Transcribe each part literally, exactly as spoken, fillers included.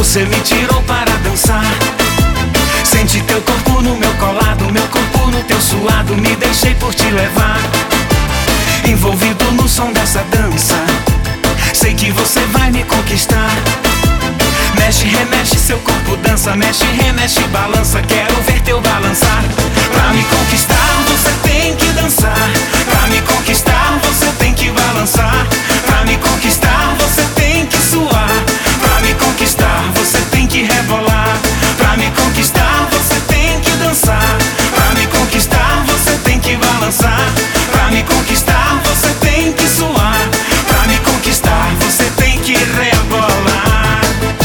Você me tirou para dançar. Sente teu corpo no meu colado, meu corpo no teu suado, me deixei por te levar. Envolvido no som dessa dança, sei que você vai me conquistar. Mexe, remexe, seu corpo dança, mexe, remexe, balança, quero ver teu balançar. Pra me conquistar você tem que dançar. Pra me conquistar você tem que balançar. Pra me conquistar você tem que suar. Pra me conquistar você tem que rebolar. Pra me conquistar você tem que dançar. Pra me conquistar você tem que balançar. Pra me conquistar você tem que suar. Pra me conquistar você tem que rebolar.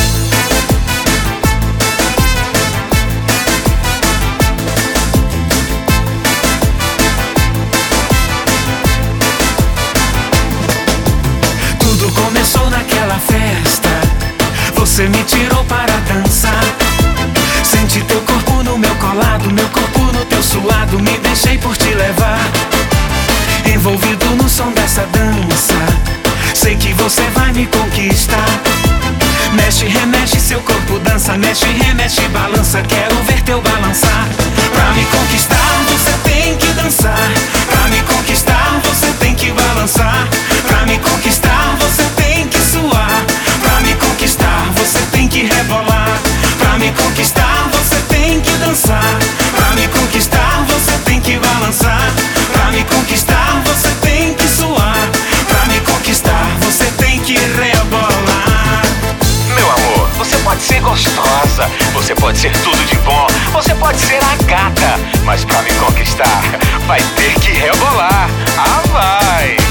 Tudo começou naquela festa, você me tirou para dançar. Sente teu corpo no meu colado, meu corpo no teu suado, me deixei por te levar. Envolvido no som dessa dança, sei que você vai me conquistar. Mexe, remexe, seu corpo dança, mexe, remexe, balança, quero ver teu balançar. Pra me conquistar você tem que dançar. Pra me conquistar você tem que balançar. Pra me conquistar você tem que suar. Pra me conquistar você tem que rebolar. Pra me conquistar você tem que dançar. Pra me conquistar você tem que balançar. Pra me conquistar você tem que suar. Pra me conquistar você tem que rebolar. Meu amor, você pode ser gostosa, você pode ser tudo de bom, você pode ser a gata, mas pra me conquistar vai ter que rebolar. Ah, vai!